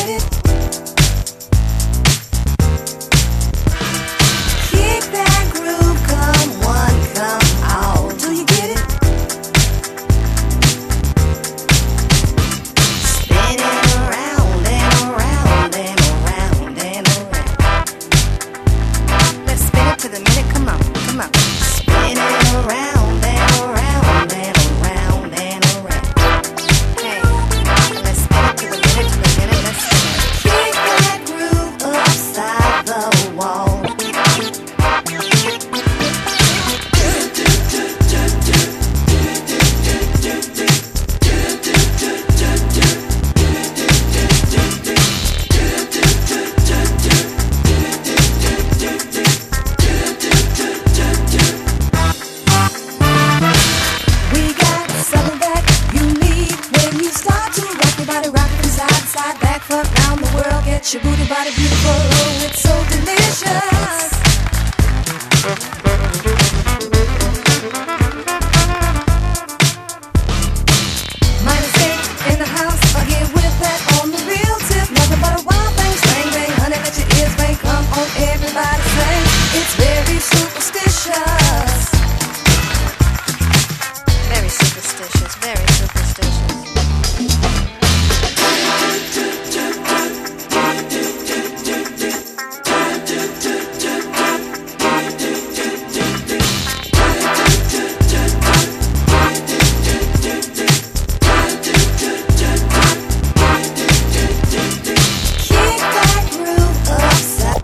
get it? Kick that groove, come one, come all. Do you get it? Spin it around and around and around and around. Let's spin it to the minute, come on, come on. Spin it around and around and around and around. Hey, let's spin it to the minute, let's spin it. Kick that groove upside the wall. We got something that you need when you start to rock your body, rock from side to side, back, front, round the world. Get your booty body beautiful, oh, it's so delicious. Minus 8 in the house, again with that on the real tip. Nothing but a wild thing, bang, bang, honey, let your ears bang. Come on, everybody say, it's very superstitious. Very superstitious, very superstitious. Kick that groove upside.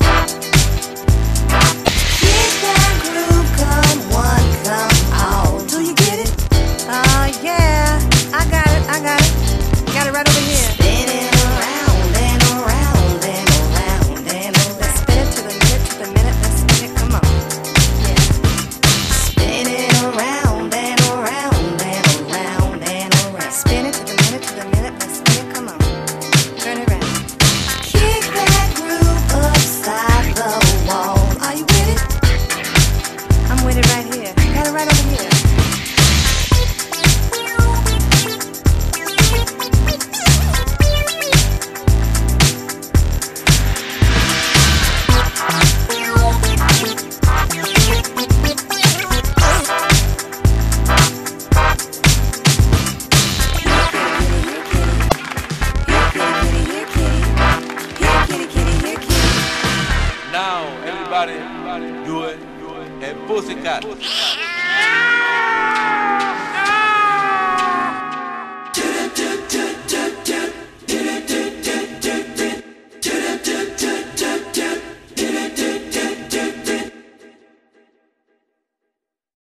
Kick that groove, come one, come all. Do you get it? Yeah, I got it, I got it. Got it right over here. Spin it around and around and around and around. Let's spin it to the minute, let's spin it, come on. Yeah. Spin it around and around and around and around. Spin it to the minute, let's spin it, come on. Turn it around. Kick that groove upside the wall. Are you with it? I'm with it right here. Got it right over here. Now everybody do it and Pussycat.